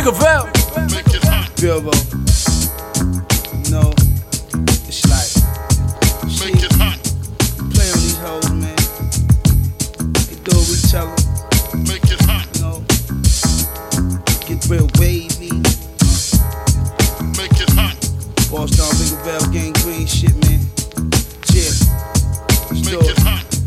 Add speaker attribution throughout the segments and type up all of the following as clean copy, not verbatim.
Speaker 1: Biggerville.
Speaker 2: Bilbo. No, it's like, she play on these hoes, man. They do what we tell them. You know, get real wavy. Boston, Biggerville, Gang Green shit, man. Yeah, let's do it.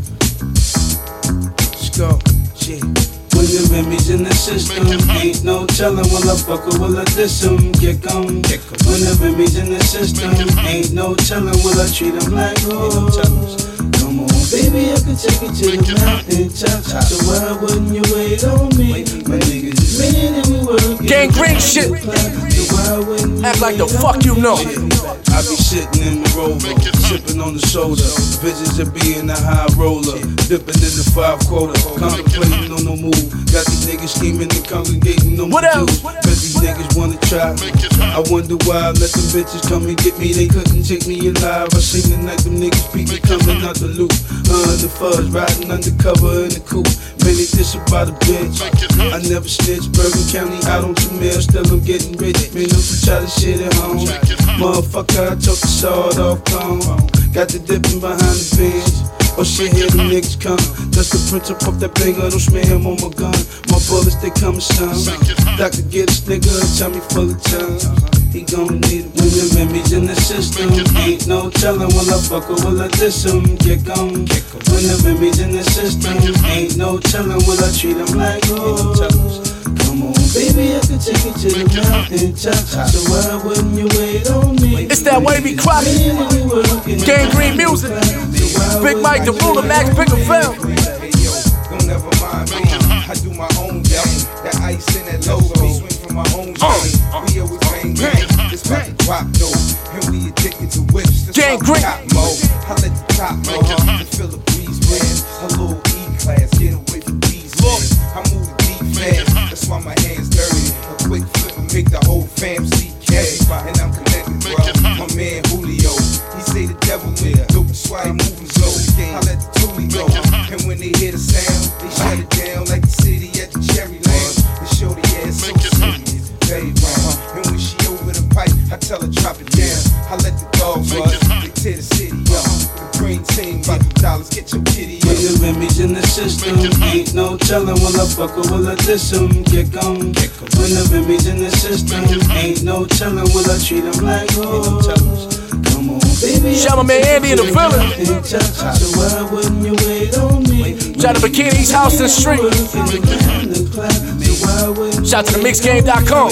Speaker 2: Let's go, yeah. When the Remy's in the system, ain't no telling will I fuck or will I diss him, kick him. When the Remy's in the system, ain't no telling will I treat him like hoes. Come on, baby, I could take it to the mountain top. So why wouldn't you wait on me? My niggas is mad and we working.
Speaker 1: Gang Green shit. Act like the fuck you know.
Speaker 2: I be sitting in my Rover, sipping on the soda. Visions of being a high roller, dipping in the 5-quarter, contemplating on no move. Got these niggas scheming and congregating on my juice. Cause these niggas wanna try me. I wonder why I let them bitches come and get me. They couldn't take me alive. I seen the night them niggas beat me coming out the loop. The fuzz, riding undercover in the coupe. Many this about a bitch. I never snitch. Bergen County out on 2 mil, still I'm getting rich. Man, don't you try to shit at home. Motherfucker, I took the sword off cone. Got the dipping behind the bench. Oh shit, here the niggas come. That's the principle of that banger, don't smear him on my gun. My bullets, they come some. Doctor get this nigga a tummy full of tongue. He gon' need it when the Remy's in the system. Ain't no telling will I fuck or will I diss him, kick him. When the Remy's in the system, ain't no telling will I treat him like hoes. Come on, baby, I could take it to the mountain top. So why wouldn't you wait on me?
Speaker 1: It's that wavy crop. Gang Green music. Big Mike, the ruler, Max Biggerville.
Speaker 3: Hey yo, don't never mind me. I do my own game. That ice in that logo, swing from my own game. We always bang gang. This about to drop though, and we addicted to whips.
Speaker 1: Gang Green.
Speaker 3: I let the top know, to feel the breeze wind. A little E-class, get away from these men. I move the deep fast, that's why my hands dirty. A quick flip and make the whole fam see cash. And I'm connected, bro. My man Julio, he say the devil will. Dope swag moving slow. I let the toolie go. And when they hear the sound, they shut it down like the city at the Cherry Land. They show the ass so serious, very round. And when she over the pipe, I tell her drop it down. I let the dogs run, they tear the city up. The green team, about the dollars, get your kitty up.
Speaker 2: When the Remy's in the system, ain't no telling will I fuck or will I diss him, kick him. When the Remy's in the system, ain't no telling will I treat him like hoes. Come on, baby.
Speaker 1: Shout out my man Andy in the village.
Speaker 2: So why wouldn't you wait on me?
Speaker 1: Shout out to Bikini's House and Street. Shout out to themixgame.com.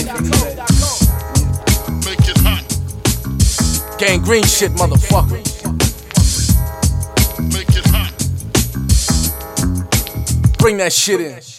Speaker 1: Gang Green shit, motherfucker. Bring that shit in.